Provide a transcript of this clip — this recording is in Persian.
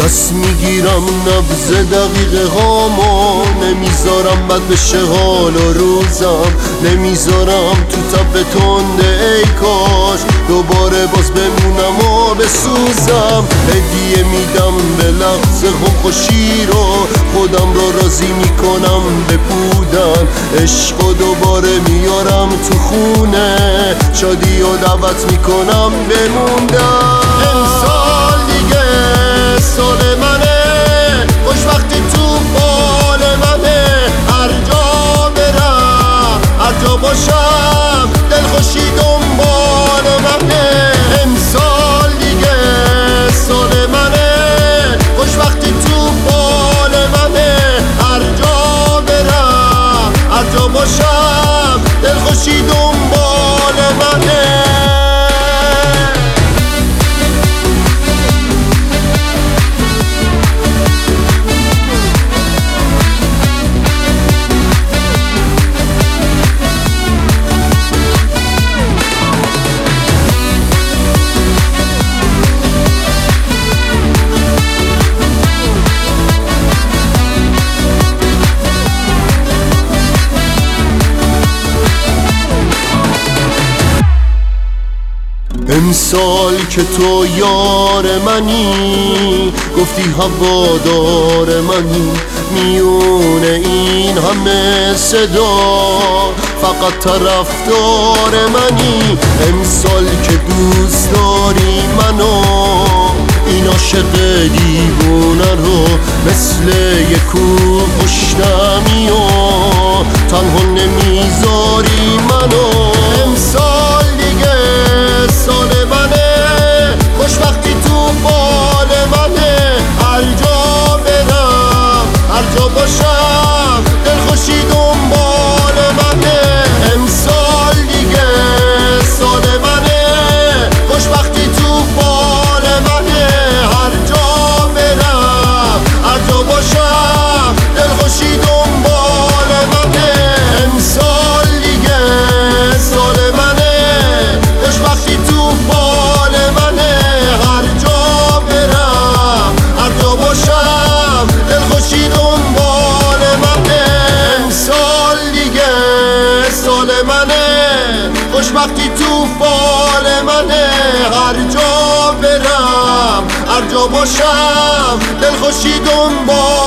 دست میگیرم نبض دقیقه هامو، نمیذارم بد بشه حال و روزم، نمیذارم تو تب تنده ای کاش دوباره باز بمونم و بسوزم. هدیه میدم به لحظه خوشی رو، خودم رو راضی میکنم به بودن، عشق و دوباره میارم تو خونه، شادی و دعوت میکنم بموندم. امسال دیگه سال منه، خوشبختی تو بال منه، هر جا برم هر جا باشم دلخوشی دنبال منه. امسال دیگه سال منه، خوشبختی تو بال منه، هر جا برم هر جا باشم دلخوشی دنبال منه. امسال که تو یار منی، گفتی هوادار منی، میونه این همه صدا فقط طرفدار منی. امسال که دوست داری منو، این عاشق دیوونه رو مثل یک کوه پشتمی و تنها نمیذاری منو. امسال دیگه سال منه، خوشبختی تو بال منه، هر جا برم هر جا باشم دلخوشی دنبال منه. امسال دیگه سال منه، خوشبختی تو بال منه، هر جا برم هر جا باشم دلخوشی دنبال منه. امسال دیگه سال منه، خوشبختی تو بال منه، هر جا برم هر جا باشم دلخوشی دنبال منه. امسال دیگه سال منه، خوشبختی تو بال منه، هر جا برم هر جا باشم دلخوشی دنبال